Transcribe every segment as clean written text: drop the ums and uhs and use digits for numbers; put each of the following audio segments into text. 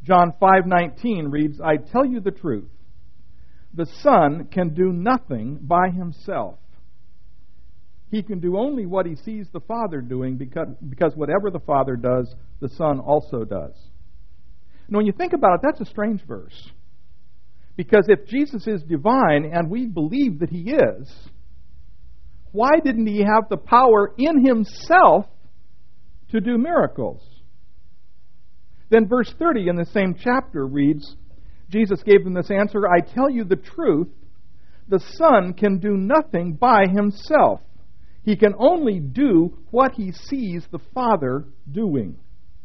John 5:19 reads, "I tell you the truth, the Son can do nothing by himself. He can do only what he sees the Father doing, because whatever the Father does, the Son also does." And when you think about it, that's a strange verse. Because if Jesus is divine, and we believe that he is, why didn't he have the power in himself to do miracles? Then verse 30 in the same chapter reads, Jesus gave them this answer, "I tell you the truth, the Son can do nothing by himself. He can only do what he sees the Father doing.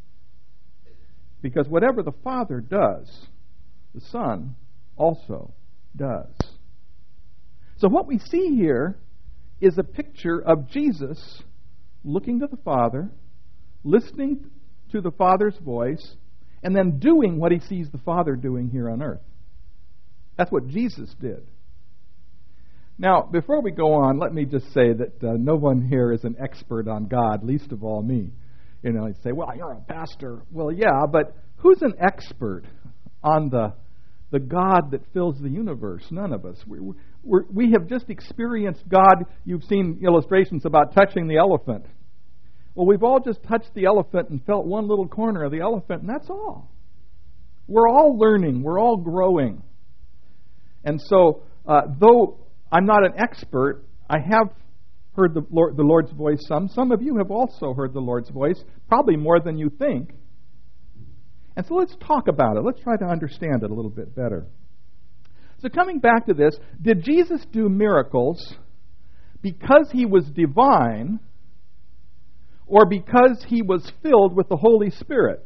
Because whatever the Father does, the Son also does." So what we see here is a picture of Jesus looking to the Father, listening to the Father's voice, and then doing what he sees the Father doing here on earth. That's what Jesus did. Now, before we go on, let me just say that no one here is an expert on God, least of all me. You know, I'd say, "Well, you're a pastor." Well, yeah, but who's an expert on the God that fills the universe? None of us. We have just experienced God. You've seen illustrations about touching the elephant. Well, we've all just touched the elephant and felt one little corner of the elephant, and that's all. We're all learning. We're all growing. And so, though I'm not an expert, I have heard the Lord's voice some. Some of you have also heard the Lord's voice, probably more than you think. And so let's talk about it. Let's try to understand it a little bit better. So coming back to this, did Jesus do miracles because he was divine or because he was filled with the Holy Spirit?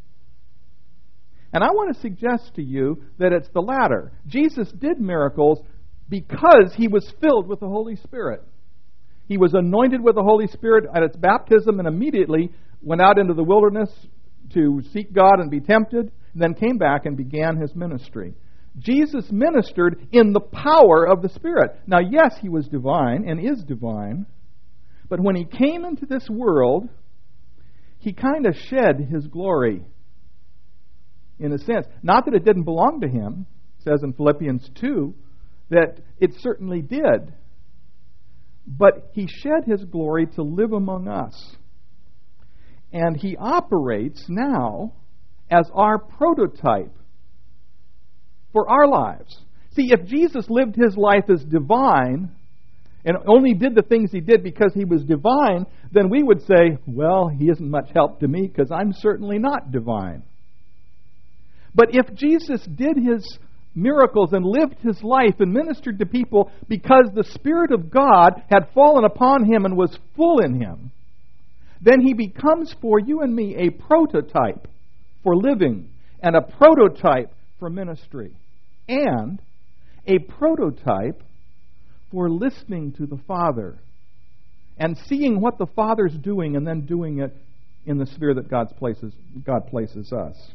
And I want to suggest to you that it's the latter. Jesus did miracles because he was filled with the Holy Spirit. He was anointed with the Holy Spirit at his baptism and immediately went out into the wilderness to seek God and be tempted, and then came back and began his ministry. Jesus ministered in the power of the Spirit. Now, yes, he was divine and is divine, but when he came into this world, he kind of shed his glory, in a sense. Not that it didn't belong to him. It says in Philippians 2 that it certainly did. But he shed his glory to live among us. And he operates now as our prototype for our lives. See, if Jesus lived his life as divine and only did the things he did because he was divine, then we would say, well, he isn't much help to me because I'm certainly not divine. But if Jesus did his miracles and lived his life and ministered to people because the Spirit of God had fallen upon him and was full in him, then he becomes for you and me a prototype for living and a prototype for ministry and a prototype for listening to the Father and seeing what the Father's doing and then doing it in the sphere that God places us.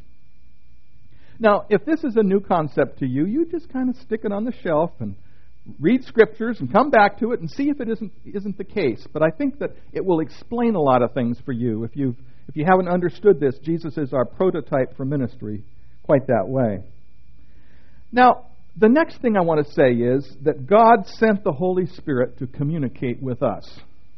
Now, if this is a new concept to you, you just kind of stick it on the shelf and read scriptures and come back to it and see if it isn't the case. But I think that it will explain a lot of things for you. If you haven't understood this, Jesus is our prototype for ministry quite that way. Now, the next thing I want to say is that God sent the Holy Spirit to communicate with us.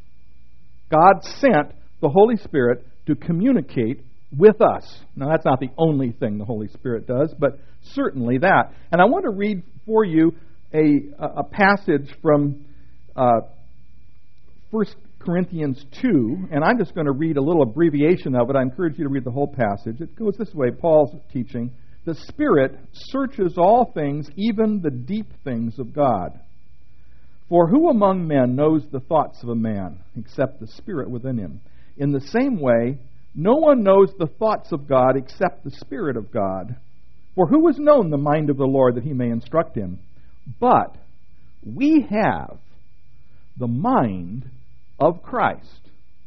God sent the Holy Spirit to communicate with us. Now, that's not the only thing the Holy Spirit does, but certainly that. And I want to read for you a passage from 1 Corinthians 2, and I'm just going to read a little abbreviation of it. I encourage you to read the whole passage. It goes this way, Paul's teaching. The Spirit searches all things, even the deep things of God. For who among men knows the thoughts of a man, except the Spirit within him? In the same way, no one knows the thoughts of God except the Spirit of God. For who has known the mind of the Lord that he may instruct him? But we have the mind of Christ.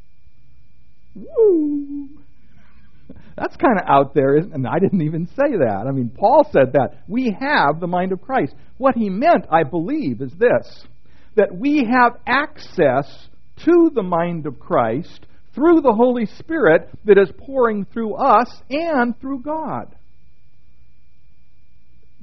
Woo! That's kind of out there, isn't it? And I didn't even say that. I mean, Paul said that. We have the mind of Christ. What he meant, I believe, is this: that we have access to the mind of Christ through the Holy Spirit that is pouring through us and through God.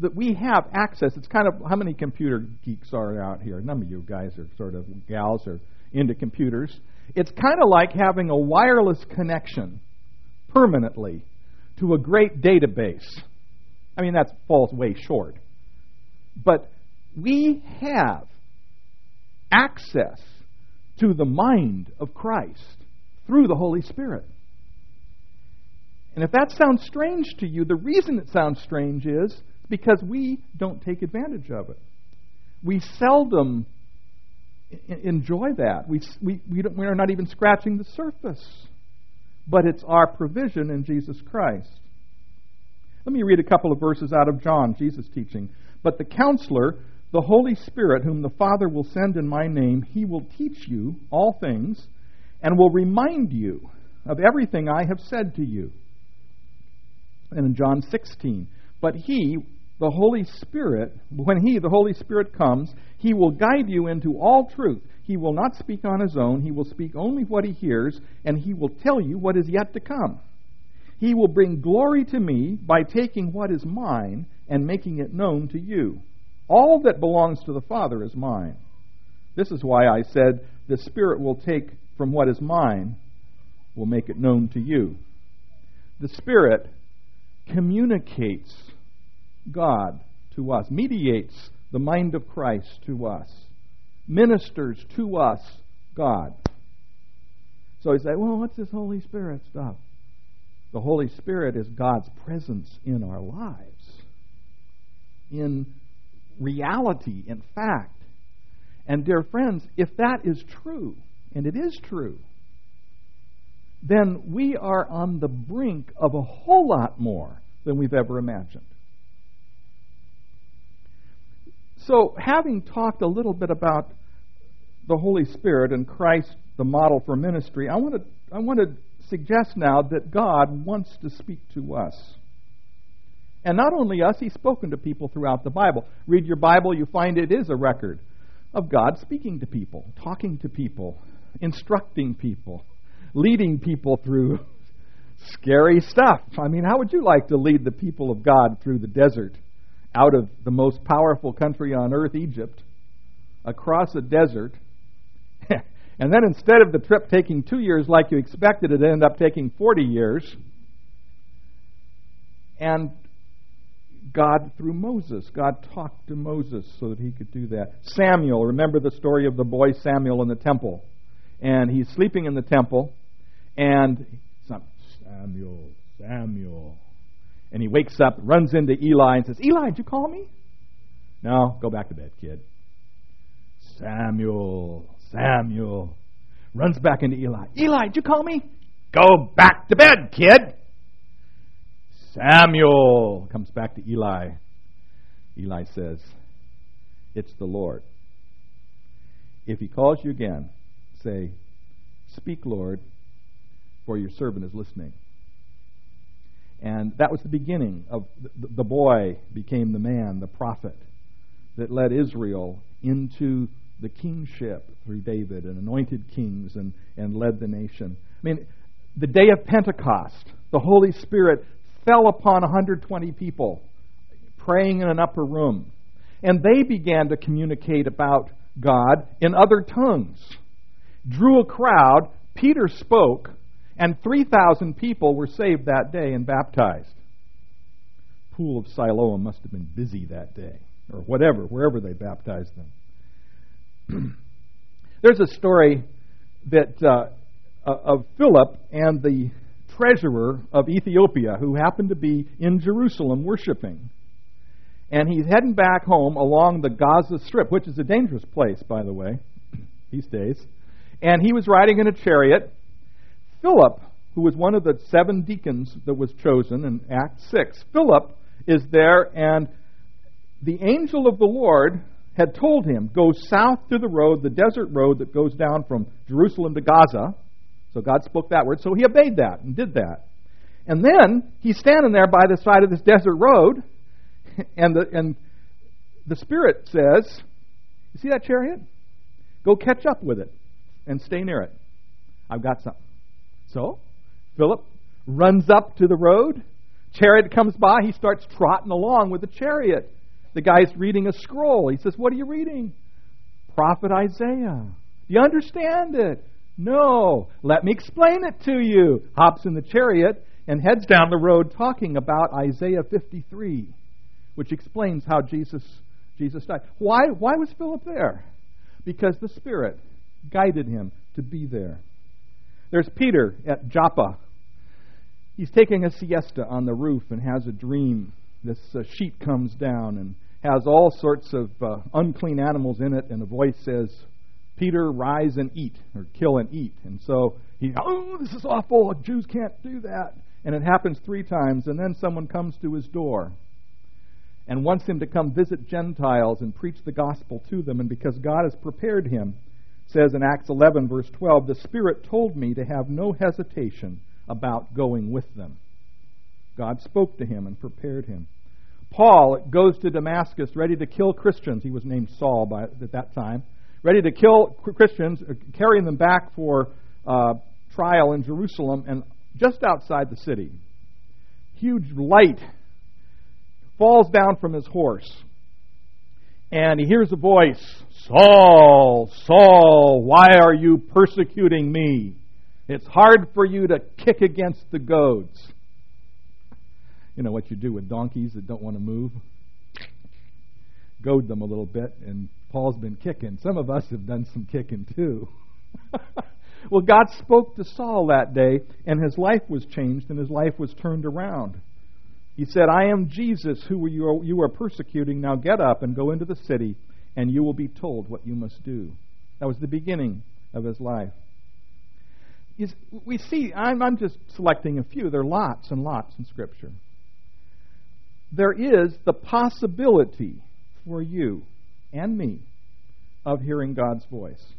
that we have access. It's kind of, how many computer geeks are out here? None of you guys are sort of gals are into computers. It's kind of like having a wireless connection permanently to a great database. I mean, that falls way short. But we have access to the mind of Christ through the Holy Spirit. And if that sounds strange to you, the reason it sounds strange is because we don't take advantage of it. We seldom enjoy that. We are not even scratching the surface. But it's our provision in Jesus Christ. Let me read a couple of verses out of John, Jesus teaching. But the Counselor, the Holy Spirit, whom the Father will send in my name, he will teach you all things and will remind you of everything I have said to you. And in John 16, but he, the Holy Spirit, when he, the Holy Spirit, comes, he will guide you into all truth. He will not speak on his own. He will speak only what he hears, and he will tell you what is yet to come. He will bring glory to me by taking what is mine and making it known to you. All that belongs to the Father is mine. This is why I said, the Spirit will take from what is mine, will make it known to you. The Spirit communicates God to us, mediates the mind of Christ to us, ministers to us God. So you say, well, what's this Holy Spirit stuff? The Holy Spirit is God's presence in our lives, in reality, in fact. And dear friends, if that is true, and it is true, then we are on the brink of a whole lot more than we've ever imagined. So, having talked a little bit about the Holy Spirit and Christ, the model for ministry, I want to suggest now that God wants to speak to us. And not only us, He's spoken to people throughout the Bible. Read your Bible, you find it is a record of God speaking to people, talking to people, instructing people, leading people through scary stuff. I mean, how would you like to lead the people of God through the desert, out of the most powerful country on earth, Egypt, across a desert, and then instead of the trip taking 2 years like you expected, it ended up taking 40 years, and God, through Moses, God talked to Moses so that he could do that. Samuel, remember the story of the boy Samuel in the temple, and he's sleeping in the temple, and Samuel, Samuel. And he wakes up, runs into Eli, and says, Eli, did you call me? No, go back to bed, kid. Samuel, Samuel. Runs back into Eli. Eli, did you call me? Go back to bed, kid. Samuel comes back to Eli. Eli says, it's the Lord. If he calls you again, say, speak, Lord, for your servant is listening. And that was the beginning of the boy became the man, the prophet, that led Israel into the kingship through David and anointed kings and led the nation. I mean, the day of Pentecost, the Holy Spirit fell upon 120 people praying in an upper room. And they began to communicate about God in other tongues. Drew a crowd, Peter spoke, and 3,000 people were saved that day and baptized. Pool of Siloam must have been busy that day, or whatever, wherever they baptized them. There's a story that of Philip and the treasurer of Ethiopia who happened to be in Jerusalem worshiping. And he's heading back home along the Gaza Strip, which is a dangerous place, by the way, these days. And he was riding in a chariot. Philip, who was one of the 7 deacons that was chosen in Acts 6, Philip is there, and the angel of the Lord had told him, go south to the road, the desert road that goes down from Jerusalem to Gaza. So God spoke that word. So he obeyed that and did that. And then he's standing there by the side of this desert road, and the Spirit says, you see that chariot? Go catch up with it and stay near it. I've got something. So Philip runs up to the road, Chariot comes by, he starts trotting along with the chariot. The guy's reading a scroll. He says, "What are you reading?" "Prophet Isaiah." "Do you understand it?" "No." "Let me explain it to you." Hops in the chariot and heads down the road talking about Isaiah 53, which explains how Jesus died. Why was Philip there? Because the Spirit guided him to be there. There's Peter at Joppa. He's taking a siesta on the roof and has a dream. This sheet comes down and has all sorts of unclean animals in it, and a voice says, "Peter, rise and eat," or "kill and eat." And so this is awful. Jews can't do that. And it happens 3 times, and then someone comes to his door and wants him to come visit Gentiles and preach the gospel to them. And because God has prepared him, says in Acts 11, verse 12, "The Spirit told me to have no hesitation about going with them." God spoke to him and prepared him. Paul goes to Damascus ready to kill Christians. He was named Saul at that time. Ready to kill Christians, carrying them back for trial in Jerusalem, and just outside the city, huge light falls down from his horse, and he hears a voice, "Saul, Saul, why are you persecuting me? It's hard for you to kick against the goads." You know what you do with donkeys that don't want to move? Goad them a little bit, and Paul's been kicking. Some of us have done some kicking too. Well, God spoke to Saul that day, and his life was changed, and his life was turned around. He said, "I am Jesus, who you are persecuting. Now get up and go into the city, and you will be told what you must do." That was the beginning of his life. We see, I'm just selecting a few. There are lots and lots in Scripture. There is the possibility for you and me of hearing God's voice.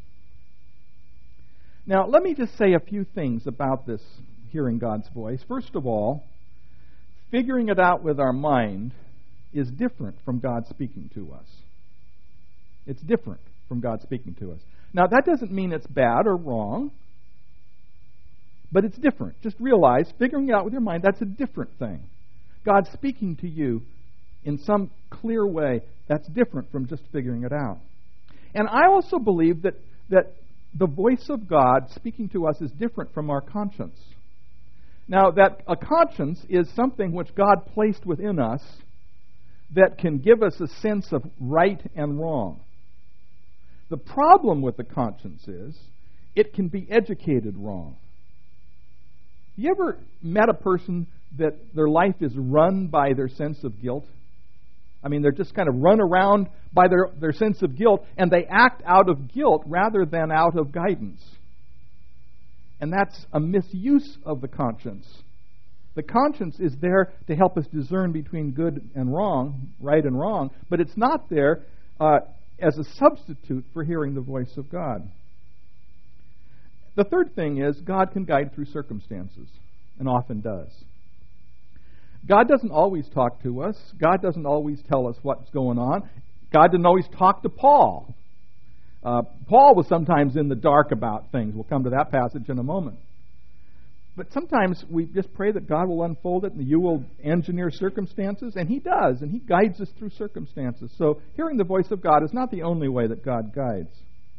Now, let me just say a few things about this hearing God's voice. First of all, figuring it out with our mind is different from God speaking to us. It's different from God speaking to us. Now, that doesn't mean it's bad or wrong, but it's different. Just realize, figuring it out with your mind, that's a different thing. God speaking to you in some clear way, that's different from just figuring it out. And I also believe that the voice of God speaking to us is different from our conscience. Now, that a conscience is something which God placed within us that can give us a sense of right and wrong. The problem with the conscience is it can be educated wrong. You ever met a person that their life is run by their sense of guilt? I mean, they're just kind of run around by their sense of guilt, and they act out of guilt rather than out of guidance. And that's a misuse of the conscience. The conscience is there to help us discern between good and wrong, right and wrong, but it's not there as a substitute for hearing the voice of God. The third thing is God can guide through circumstances, and often does. God doesn't always talk to us. God doesn't always tell us what's going on. God didn't always talk to Paul. Paul was sometimes in the dark about things. We'll come to that passage in a moment. But sometimes we just pray that God will unfold it and you will engineer circumstances, and He does, and He guides us through circumstances. So hearing the voice of God is not the only way that God guides.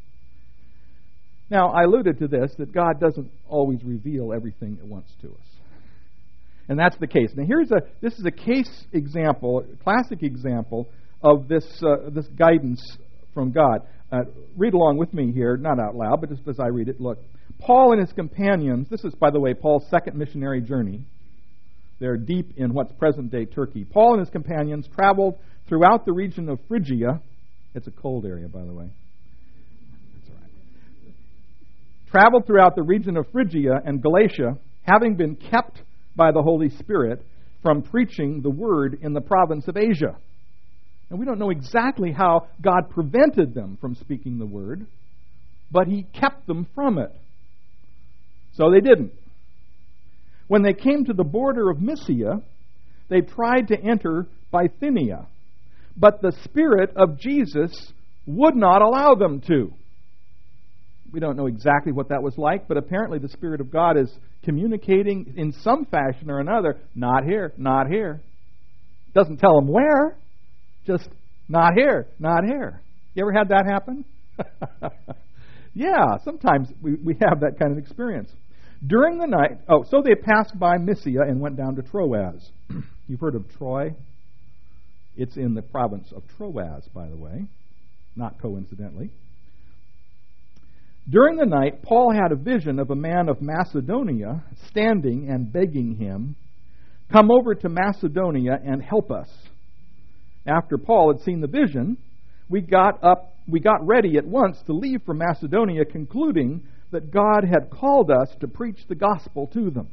Now, I alluded to this, that God doesn't always reveal everything at once to us. And that's the case. Now, this is a case example, a classic example of this guidance from God. Read along with me here, not out loud, but just as I read it. Look, Paul and his companions, this is, by the way, Paul's second missionary journey. They're deep in what's present-day Turkey. Paul and his companions traveled throughout the region of Phrygia. It's a cold area, by the way. That's all right. Traveled throughout the region of Phrygia and Galatia, having been kept by the Holy Spirit from preaching the word in the province of Asia. And we don't know exactly how God prevented them from speaking the word, but He kept them from it. So they didn't. When they came to the border of Mysia, they tried to enter Bithynia, but the Spirit of Jesus would not allow them to. We don't know exactly what that was like, but apparently the Spirit of God is communicating in some fashion or another, not here, not here. Doesn't tell them where, just not here, not here. You ever had that happen? Yeah, sometimes we have that kind of experience. During the night, so they passed by Mysia and went down to Troas. You've heard of Troy? It's in the province of Troas, by the way, not coincidentally. During the night, Paul had a vision of a man of Macedonia standing and begging him, "Come over to Macedonia and help us." After Paul had seen the vision, we got ready at once to leave for Macedonia, concluding that God had called us to preach the gospel to them.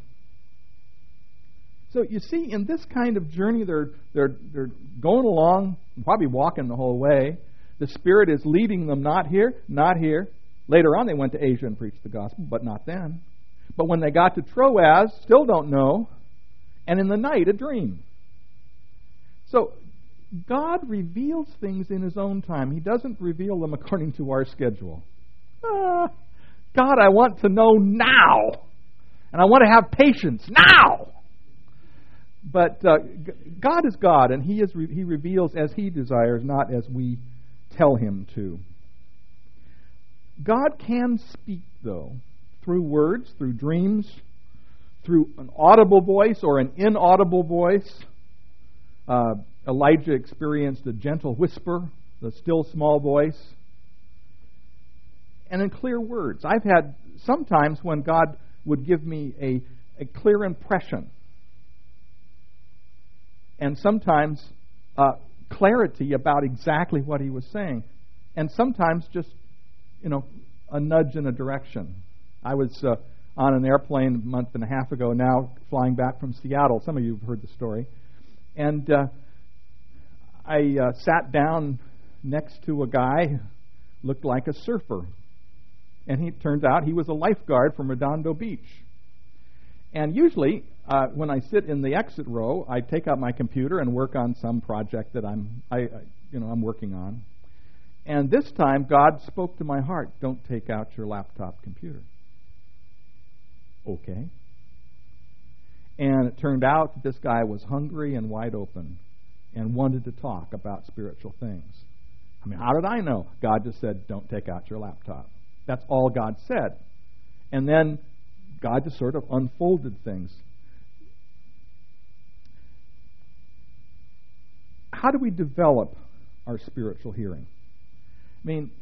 So you see, in this kind of journey, they're going along, probably walking the whole way. The Spirit is leading them, not here, not here. Later on, they went to Asia and preached the gospel, but not then. But when they got to Troas, still don't know. And in the night, a dream. So God reveals things in His own time. He doesn't reveal them according to our schedule. God, I want to know now. And I want to have patience now. But God is God, and He reveals as He desires, not as we tell Him to. God can speak, though, through words, through dreams, through an audible voice or an inaudible voice. Elijah experienced a gentle whisper, the still small voice, and in clear words. I've had sometimes when God would give me a clear impression, and sometimes clarity about exactly what He was saying, and sometimes just, a nudge in a direction. I was on an airplane a month and a half ago now, flying back from Seattle. Some of you have heard the story. And I sat down next to a guy who looked like a surfer. And it turned out he was a lifeguard from Redondo Beach. And usually, when I sit in the exit row, I take out my computer and work on some project that I'm working on. And this time, God spoke to my heart, "Don't take out your laptop computer." Okay. And it turned out that this guy was hungry and wide open and wanted to talk about spiritual things. I mean, how did I know? God just said, "Don't take out your laptop." That's all God said. And then God just sort of unfolded things. How do we develop our spiritual hearing? I mean,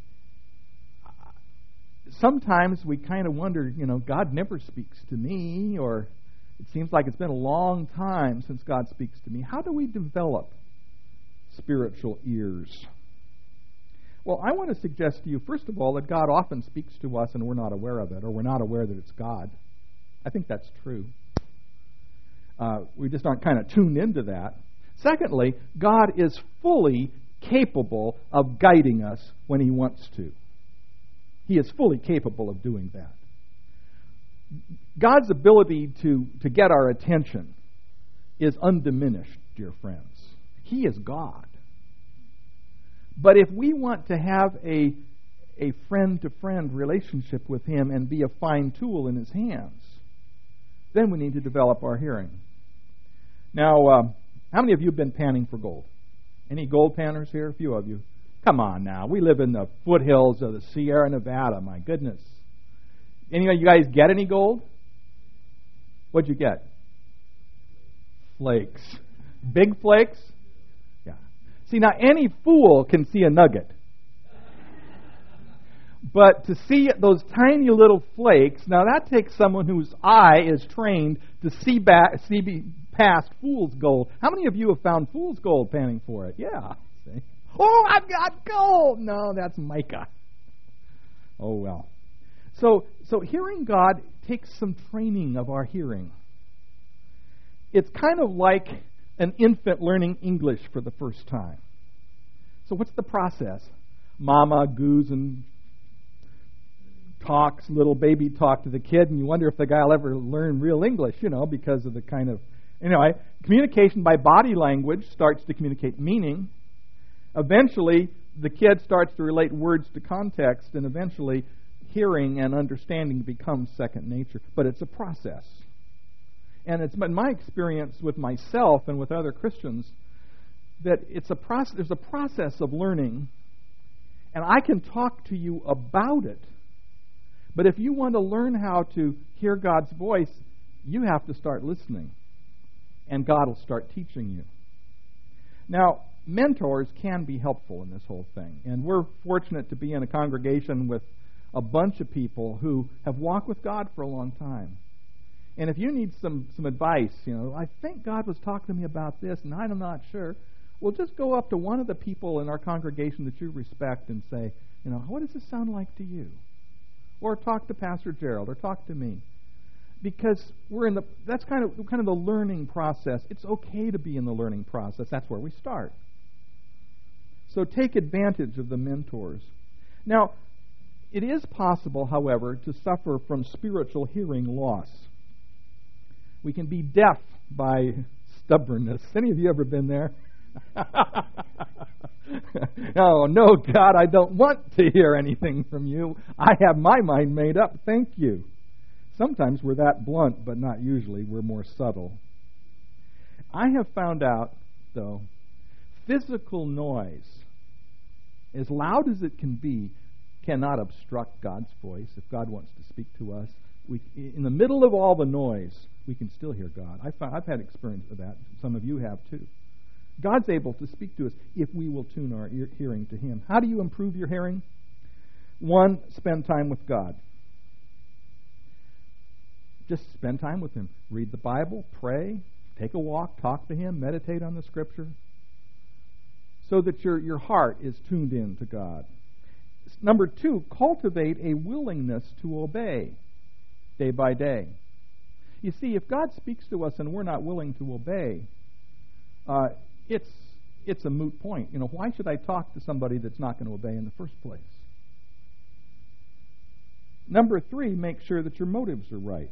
sometimes we kind of wonder, God never speaks to me, or it seems like it's been a long time since God speaks to me. How do we develop spiritual ears? Well, I want to suggest to you, first of all, that God often speaks to us and we're not aware of it, or we're not aware that it's God. I think that's true. We just aren't kind of tuned into that. Secondly, God is fully capable of guiding us when He wants to. He is fully capable of doing that. God's ability to get our attention is undiminished, dear friends. He is God. But if we want to have a friend-to-friend relationship with Him and be a fine tool in His hands, then we need to develop our hearing. Now, how many of you have been panning for gold? Any gold panners here? A few of you. Come on now. We live in the foothills of the Sierra Nevada. My goodness. Any of you guys get any gold? What'd you get? Flakes. Big flakes? Yeah. See, now any fool can see a nugget. But to see those tiny little flakes, now that takes someone whose eye is trained to see past fool's gold. How many of you have found fool's gold panning for it? Yeah. See? Oh, I've got gold! No, that's mica. Oh, well. So hearing God takes some training of our hearing. It's kind of like an infant learning English for the first time. So what's the process? Mama goos and talks, little baby talk to the kid, and you wonder if the guy will ever learn real English, because of the kind of... Anyway, communication by body language starts to communicate meaning. Eventually, the kid starts to relate words to context, and eventually hearing and understanding becomes second nature, but it's a process. And it's been my experience with myself and with other Christians that it's a process. There's a process of learning, and I can talk to you about it. But if you want to learn how to hear God's voice, you have to start listening, and God will start teaching you. Now, mentors can be helpful in this whole thing, and we're fortunate to be in a congregation with a bunch of people who have walked with God for a long time. And if you need some advice, I think God was talking to me about this, and I'm not sure, well, just go up to one of the people in our congregation that you respect and say, what does this sound like to you? Or talk to Pastor Gerald, or talk to me. Because that's kind of the learning process. It's okay to be in the learning process. That's where we start. So take advantage of the mentors. Now, it is possible, however, to suffer from spiritual hearing loss. We can be deaf by stubbornness. Any of you ever been there? Oh, no, God, I don't want to hear anything from you. I have my mind made up. Thank you. Sometimes we're that blunt, but not usually. We're more subtle. I have found out, though, physical noise, as loud as it can be, cannot obstruct God's voice. If God wants to speak to us, in the middle of all the noise, we can still hear God. I've had experience of that. Some of you have too. God's able to speak to us if we will tune our hearing to Him. How do you improve your hearing? 1, spend time with God. Just spend time with Him. Read the Bible, pray, take a walk, talk to Him, meditate on the Scripture, so that your heart is tuned in to God. Number 2, cultivate a willingness to obey day by day. You see, if God speaks to us and we're not willing to obey, it's a moot point. Why should I talk to somebody that's not going to obey in the first place? Number 3, make sure that your motives are right.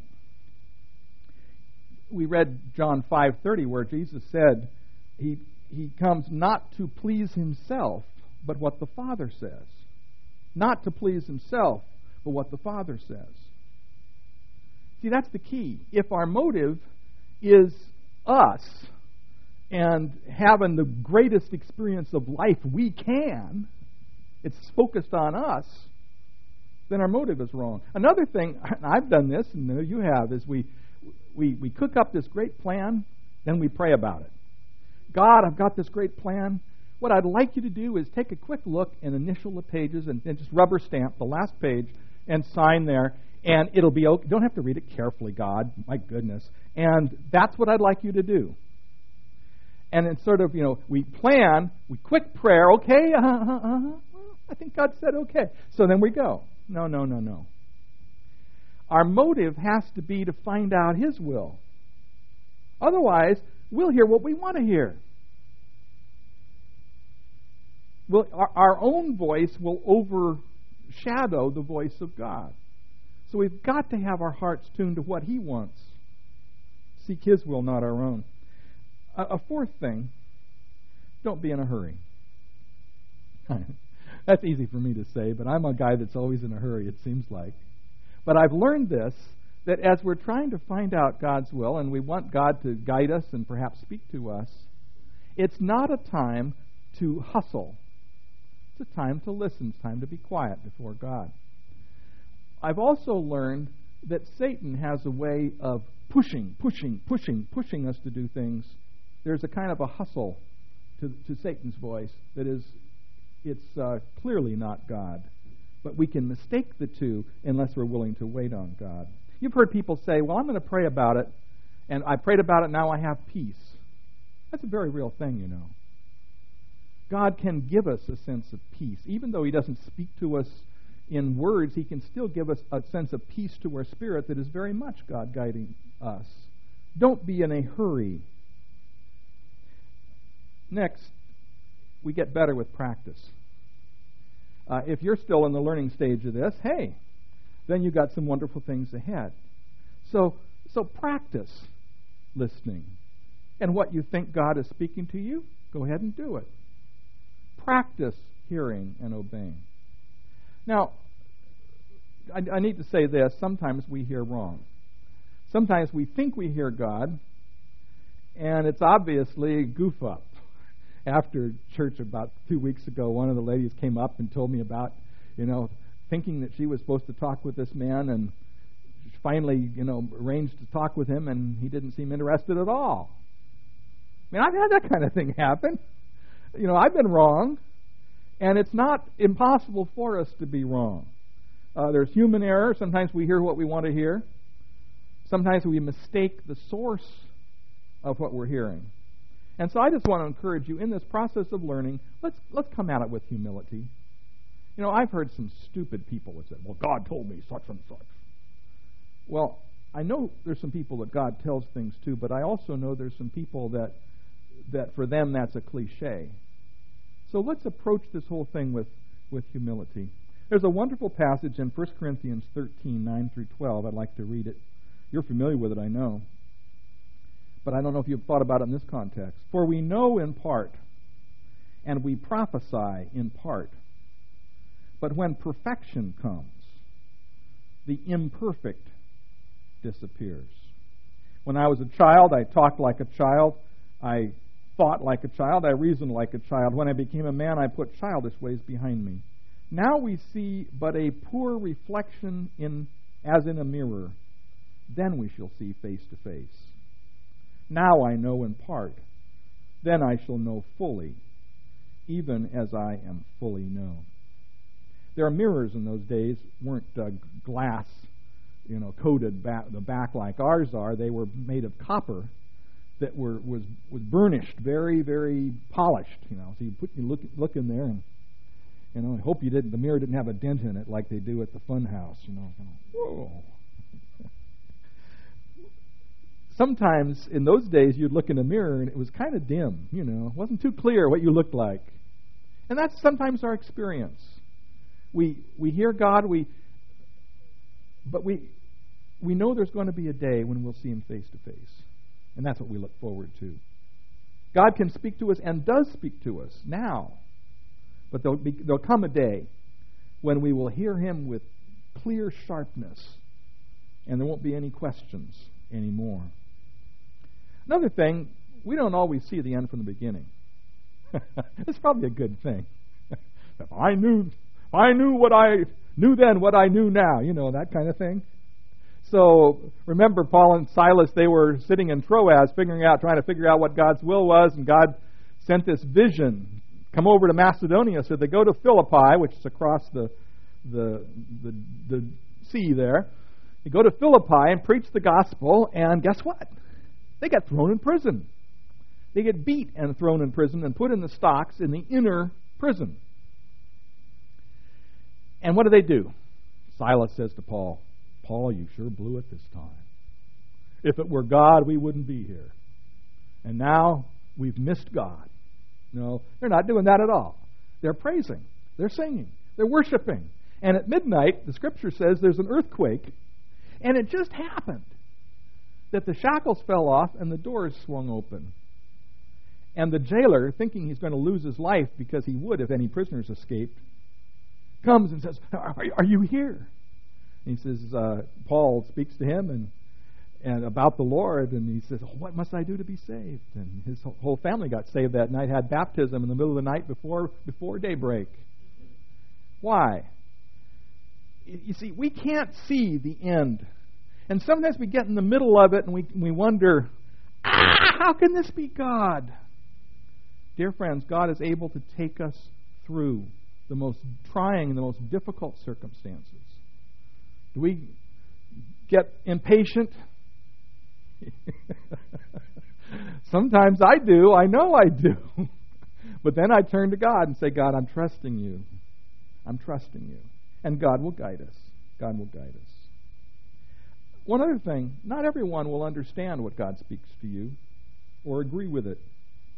We read John 5:30 where Jesus said he comes not to please Himself, but what the Father says. Not to please Himself, but what the Father says. See, that's the key. If our motive is us and having the greatest experience of life we can, it's focused on us, then our motive is wrong. Another thing, and I've done this, and you have, is we cook up this great plan, then we pray about it. God, I've got this great plan. What I'd like you to do is take a quick look and initial the pages and just rubber stamp the last page and sign there, and it'll be okay. Don't have to read it carefully, God. My goodness. And that's what I'd like you to do. And it's sort of, we plan, we quick prayer, okay, I think God said okay. So then we go. No. Our motive has to be to find out His will. Otherwise, we'll hear what we want to hear. Our own voice will overshadow the voice of God. So we've got to have our hearts tuned to what He wants. Seek His will, not our own. A fourth thing, don't be in a hurry. That's easy for me to say, but I'm a guy that's always in a hurry, it seems like. But I've learned this, that as we're trying to find out God's will, and we want God to guide us and perhaps speak to us, it's not a time to hustle. It's a time to listen. It's time to be quiet before God. I've also learned that Satan has a way of pushing us to do things. There's a kind of a hustle to Satan's voice that it's clearly not God. But we can mistake the two unless we're willing to wait on God. You've heard people say, well, I'm going to pray about it, and I prayed about it, now I have peace. That's a very real thing, God can give us a sense of peace. Even though He doesn't speak to us in words, He can still give us a sense of peace to our spirit that is very much God guiding us. Don't be in a hurry. Next, we get better with practice. If you're still in the learning stage of this, hey, then you've got some wonderful things ahead. So practice listening. And what you think God is speaking to you, go ahead and do it. Practice hearing and obeying. Now, I need to say this. Sometimes we hear wrong. Sometimes we think we hear God, and it's obviously a goof up. After church about 2 weeks ago, one of the ladies came up and told me about, thinking that she was supposed to talk with this man, and finally, arranged to talk with him, and he didn't seem interested at all. I mean, I've had that kind of thing happen. I've been wrong, and it's not impossible for us to be wrong. There's human error. Sometimes we hear what we want to hear. Sometimes we mistake the source of what we're hearing. And so I just want to encourage you, in this process of learning, let's come at it with humility. I've heard some stupid people that say, well, God told me such and such. Well, I know there's some people that God tells things to, but I also know there's some people that for them that's a cliche. So let's approach this whole thing with humility. There's a wonderful passage in 1 Corinthians 13, 9 through 12. I'd like to read it. You're familiar with it, I know. But I don't know if you've thought about it in this context. For we know in part, and we prophesy in part. But when perfection comes, the imperfect disappears. When I was a child, I talked like a child. I thought like a child. I reasoned like a child. When I became a man, I put childish ways behind me. Now we see but a poor reflection as in a mirror. Then we shall see face to face. Now I know in part. Then I shall know fully, even as I am fully known. Their mirrors in those days weren't glass, coated the back like ours are. They were made of copper that was burnished, very, very polished. So you look in there, and I hope the mirror didn't have a dent in it like they do at the fun house. Whoa. Sometimes in those days you'd look in a mirror and it was kind of dim. It wasn't too clear what you looked like, and that's sometimes our experience. We hear God, but we know there's going to be a day when we'll see Him face to face. And that's what we look forward to. God can speak to us and does speak to us now. But there'll come a day when we will hear Him with clear sharpness, and there won't be any questions anymore. Another thing, we don't always see the end from the beginning. It's probably a good thing. If I knew what I knew then, what I knew now, that kind of thing. So remember, Paul and Silas, they were sitting in Troas trying to figure out what God's will was, and God sent this vision. Come over to Macedonia. So they go to Philippi, which is across the sea there. They go to Philippi and preach the gospel, and guess what? They get thrown in prison. They get beat and thrown in prison and put in the stocks in the inner prison. And what do? Silas says to Paul, Paul, you sure blew it this time. If it were God, we wouldn't be here. And now we've missed God. No, they're not doing that at all. They're praising. They're singing. They're worshiping. And at midnight, the Scripture says there's an earthquake. And it just happened that the shackles fell off and the doors swung open. And the jailer, thinking he's going to lose his life because he would if any prisoners escaped, comes and says, are you here? And he says, Paul speaks to him and about the Lord, and he says, what must I do to be saved? And his whole family got saved that night, had baptism in the middle of the night before daybreak. Why? You see, we can't see the end. And sometimes we get in the middle of it and we wonder, how can this be God? Dear friends, God is able to take us through the most trying and the most difficult circumstances. Do we get impatient? Sometimes I do. I know I do. But then I turn to God and say, God, I'm trusting you. I'm trusting you. And God will guide us. God will guide us. One other thing, not everyone will understand what God speaks to you or agree with it.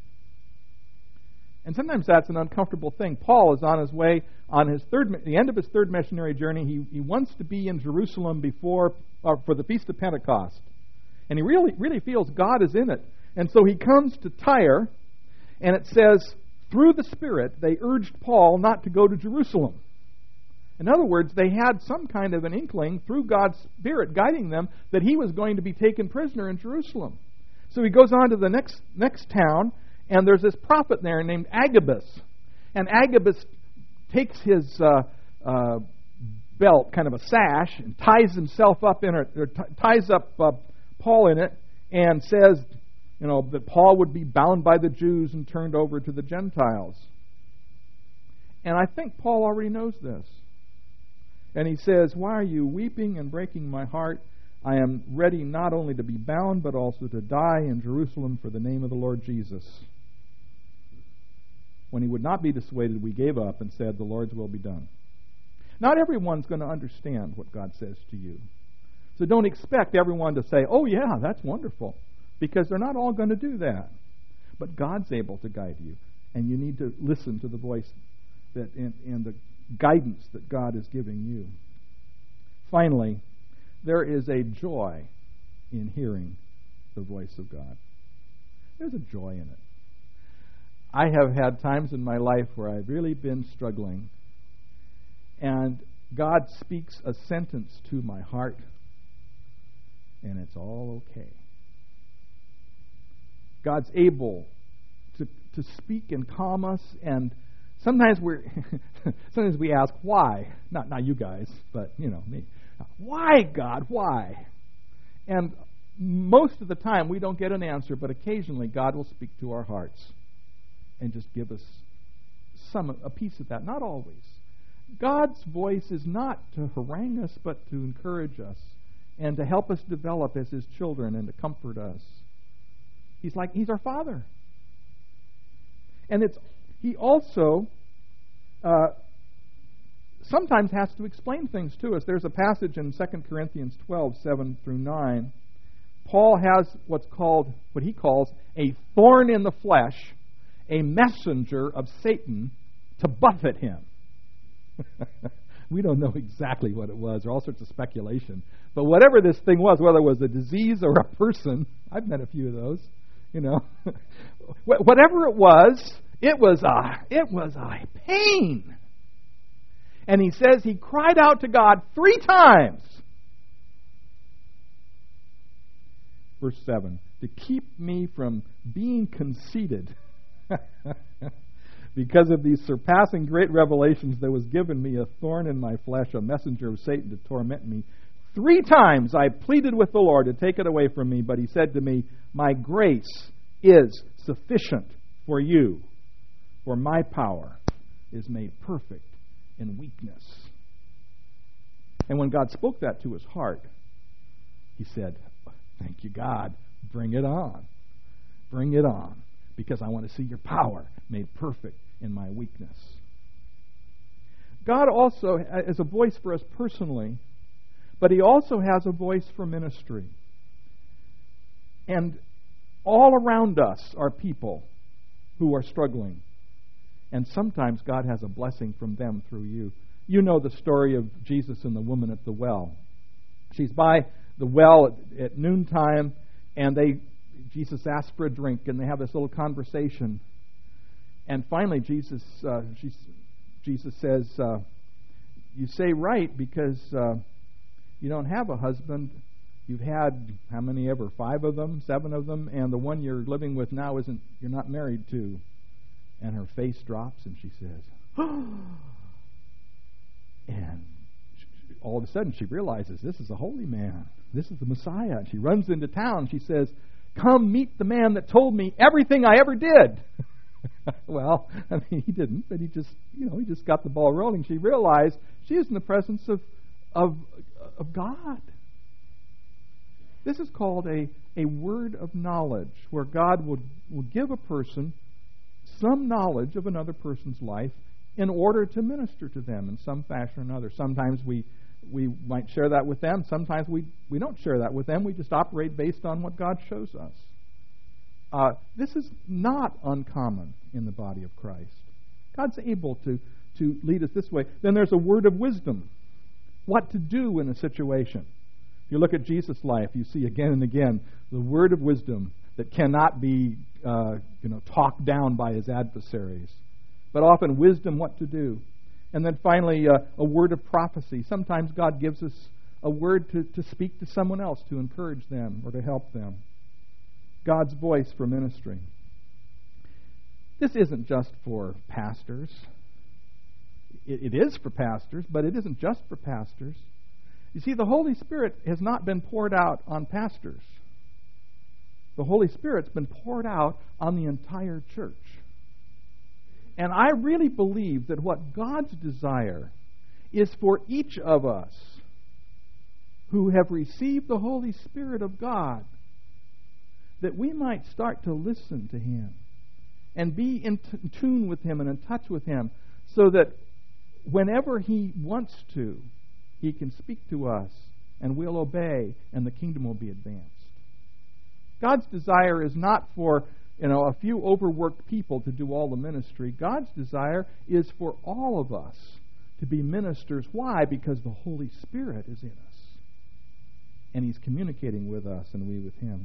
And sometimes that's an uncomfortable thing. Paul is on his way, the end of his third missionary journey. He wants to be in Jerusalem for the Feast of Pentecost. And he really feels God is in it. And so he comes to Tyre, and it says, through the Spirit, they urged Paul not to go to Jerusalem. In other words, they had some kind of an inkling through God's Spirit guiding them that he was going to be taken prisoner in Jerusalem. So he goes on to the next town, and there's this prophet there named Agabus. And Agabus takes his belt, kind of a sash, and ties himself up in it, or ties up Paul in it, and says, that Paul would be bound by the Jews and turned over to the Gentiles. And I think Paul already knows this. And he says, "Why are you weeping and breaking my heart? I am ready not only to be bound, but also to die in Jerusalem for the name of the Lord Jesus." When he would not be dissuaded, we gave up and said, "The Lord's will be done." Not everyone's going to understand what God says to you. So don't expect everyone to say, "Oh yeah, that's wonderful," because they're not all going to do that. But God's able to guide you, and you need to listen to the voice that and the guidance that God is giving you. Finally, there is a joy in hearing the voice of God. There's a joy in it. I have had times in my life where I've really been struggling, and God speaks a sentence to my heart, and it's all okay. God's able to speak and calm us, and sometimes we ask why. Not you guys, but me. Why, God? Why? And most of the time we don't get an answer, but occasionally God will speak to our hearts and just give us a piece of that. Not always. God's voice is not to harangue us, but to encourage us and to help us develop as His children and to comfort us. He's our Father. And He also sometimes has to explain things to us. There's a passage in 2 Corinthians 12, 7 through 9. Paul has what he calls a thorn in the flesh, a messenger of Satan to buffet him. We don't know exactly what it was. There are all sorts of speculation. But whatever this thing was, whether it was a disease or a person, I've met a few of those, whatever it was a pain. And he says he cried out to God 3 times. Verse 7, to keep me from being conceited. Because of these surpassing great revelations, there was given me a thorn in my flesh, a messenger of Satan to torment me. 3 times I pleaded with the Lord to take it away from me, but He said to me, "My grace is sufficient for you, for my power is made perfect in weakness." And when God spoke that to his heart, he said, "Thank you, God. Bring it on. Bring it on, because I want to see your power made perfect in my weakness." God also has a voice for us personally, but He also has a voice for ministry. And all around us are people who are struggling. And sometimes God has a blessing from them through you. You know the story of Jesus and the woman at the well. She's by the well at noontime, and Jesus asks for a drink, and they have this little conversation. And finally, Jesus says, "You say right, because you don't have a husband. You've had how many ever? 5 of them, 7 of them, and the one you're living with now you're not married to." And her face drops, and she says, and all of a sudden she realizes this is a holy man. This is the Messiah. And she runs into town. She says, "Come meet the man that told me everything I ever did." Well, he didn't, but he just got the ball rolling. She realized she is in the presence of God. This is called a word of knowledge, where God will give a person some knowledge of another person's life in order to minister to them in some fashion or another. Sometimes we might share that with them. Sometimes we don't share that with them. We just operate based on what God shows us. This is not uncommon in the body of Christ. God's able to lead us this way. Then there's a word of wisdom. What to do in a situation. If you look at Jesus' life, you see again and again the word of wisdom that cannot be talked down by his adversaries. But often wisdom what to do. And then finally, a word of prophecy. Sometimes God gives us a word to speak to someone else, to encourage them or to help them. God's voice for ministry. This isn't just for pastors. It is for pastors, but it isn't just for pastors. You see, the Holy Spirit has not been poured out on pastors. The Holy Spirit's been poured out on the entire church. And I really believe that what God's desire is for each of us who have received the Holy Spirit of God, that we might start to listen to Him and be in tune with Him and in touch with Him, so that whenever He wants to, He can speak to us and we'll obey and the kingdom will be advanced. God's desire is not for a few overworked people to do all the ministry. God's desire is for all of us to be ministers. Why? Because the Holy Spirit is in us. And He's communicating with us and we with Him.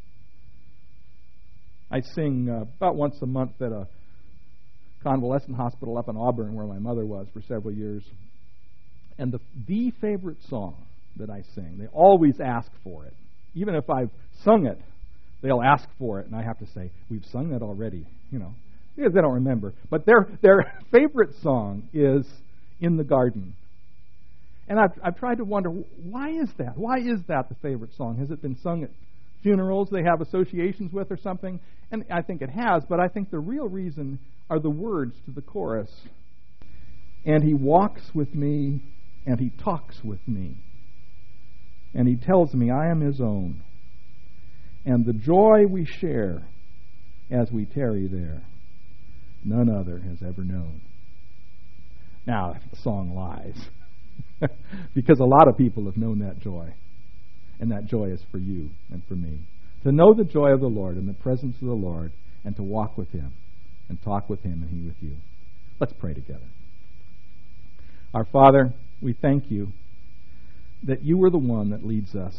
I sing about once a month at a convalescent hospital up in Auburn where my mother was for several years. And the favorite song that I sing, they always ask for it. Even if I've sung it, they'll ask for it, and I have to say, we've sung that already, because they don't remember. But their favorite song is In the Garden. And I've tried to wonder, why is that? Why is that the favorite song? Has it been sung at funerals they have associations with or something? And I think it has, but I think the real reason are the words to the chorus. And He walks with me, and He talks with me, and He tells me I am His own. And the joy we share as we tarry there, none other has ever known. Now, the song lies, because a lot of people have known that joy, and that joy is for you and for me. To know the joy of the Lord and the presence of the Lord, and to walk with Him, and talk with Him and He with you. Let's pray together. Our Father, we thank You that You are the one that leads us.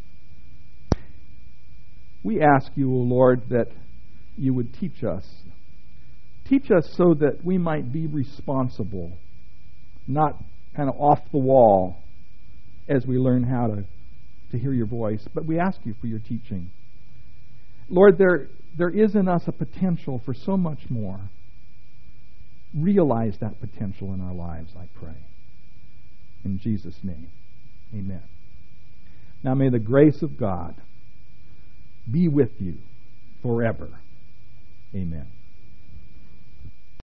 We ask You, O Lord, that You would teach us. Teach us so that we might be responsible, not kind of off the wall as we learn how to hear Your voice. But we ask You for Your teaching. Lord, there is in us a potential for so much more. Realize that potential in our lives, I pray. In Jesus' name, amen. Now may the grace of God be with you forever. Amen.